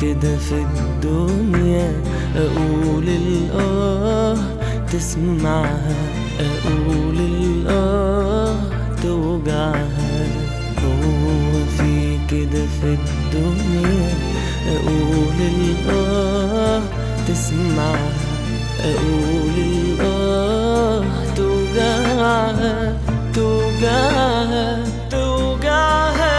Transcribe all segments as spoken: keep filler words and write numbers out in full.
كده في الدنيا أقول الآه تسمعها، أقول الآه توجعها. هو في كده في الدنيا أقول الآه تسمعها، أقول الآه توجعها توجعها توجعها.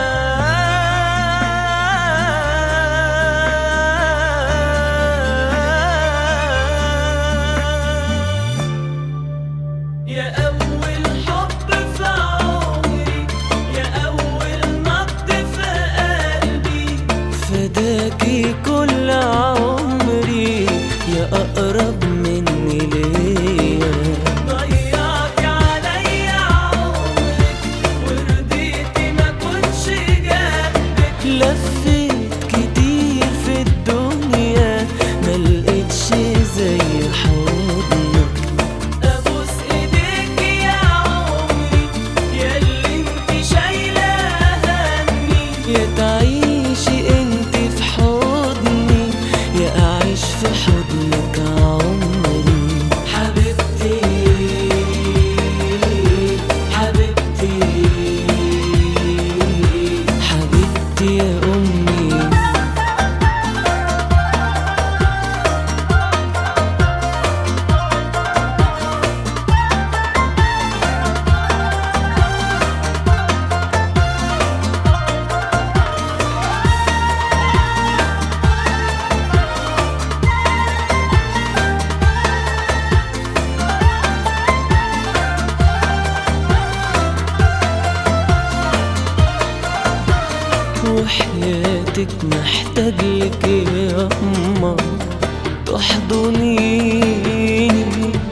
يا أول حب في عمري، يا أول نبض في قلبي، فداكي كل عمري يا أقرب مني ليا. ضيعتي عليا عمرك ورضيتي ما كنش جنبك. لفيت كتير في الدنيا ملقتش زي حضنك. أبوس إيديك يا عمري ياللي انتي شايلة همي. يا تعيشي انت في حضني يا أعيش في حضنك عمري. حبيبتي حبيبتي حبيبتي يا أمي. وحياتك محتاجلك يا أما تحضنيني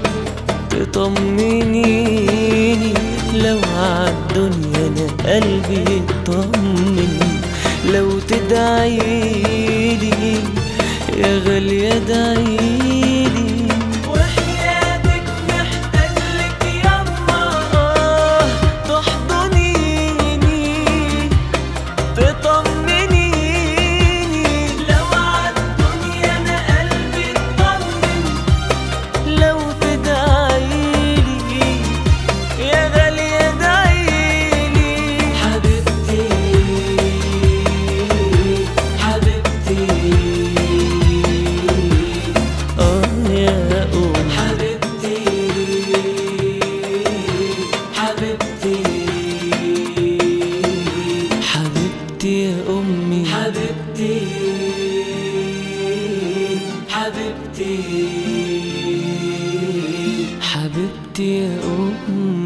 تطمنيني. لو عالدنيا أنا قلبي يطمن، لو تدعيلي يا غالية ادعيلي. وحياتك محتاجلك يما آه تحضنيني تطمنيني. لو عالدنيا أنا قلبي اطمن، لو تدعيلي يا غالية ادعيلي. حبيبتي حبيبتي آه يا أم حبيبتي حبيبتي حبيبتي يا أمي. حبيبتي حبيبتي حبيبتي يا أمي.